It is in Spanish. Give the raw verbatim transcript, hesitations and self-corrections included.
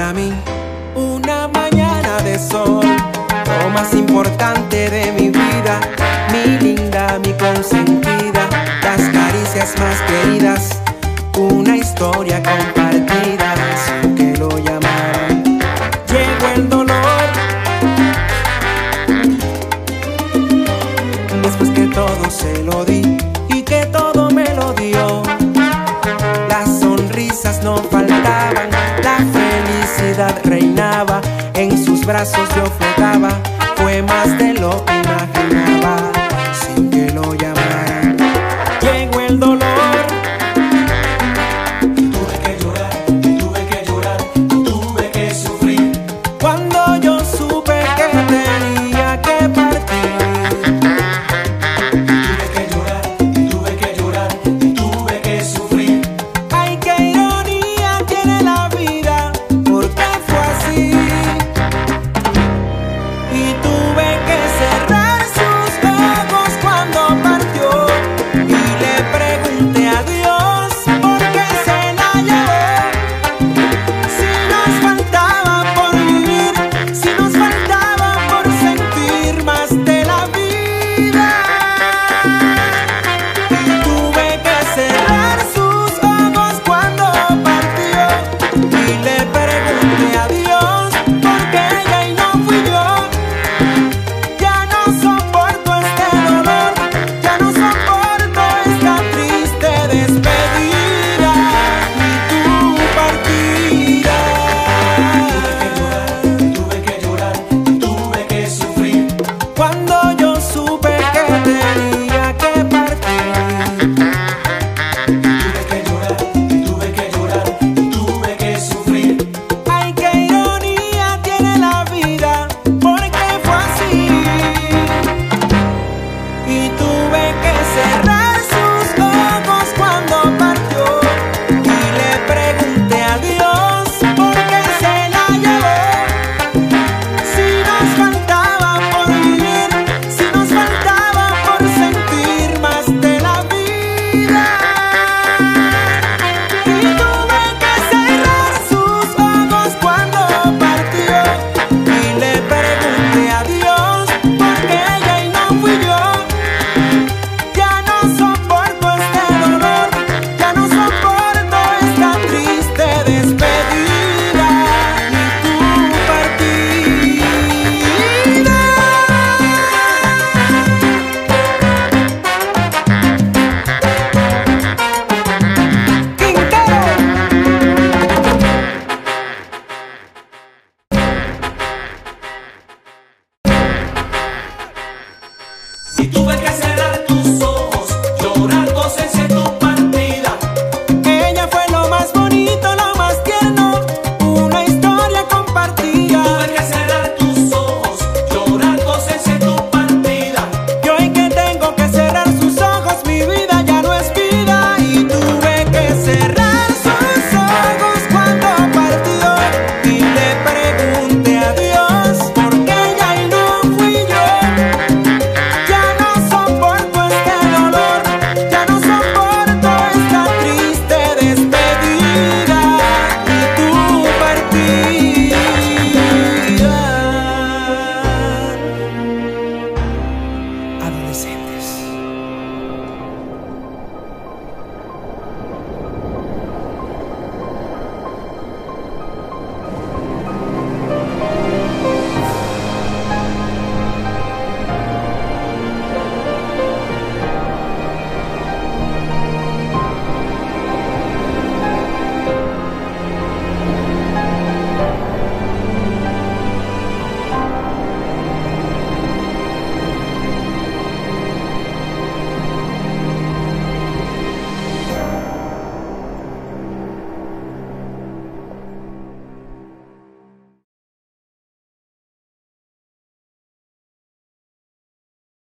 para mí una mañana de sol, lo más importante de mi vida, mi linda, mi consentida, las caricias más queridas, una historia compartida sin que lo llamaran. Llegó el dolor después que todo se lo di y que todo me lo dio. Las sonrisas no faltaban, la felicidad reinaba, en sus brazos yo flotaba, fue más de lo que imaginaba, sin que lo llamara.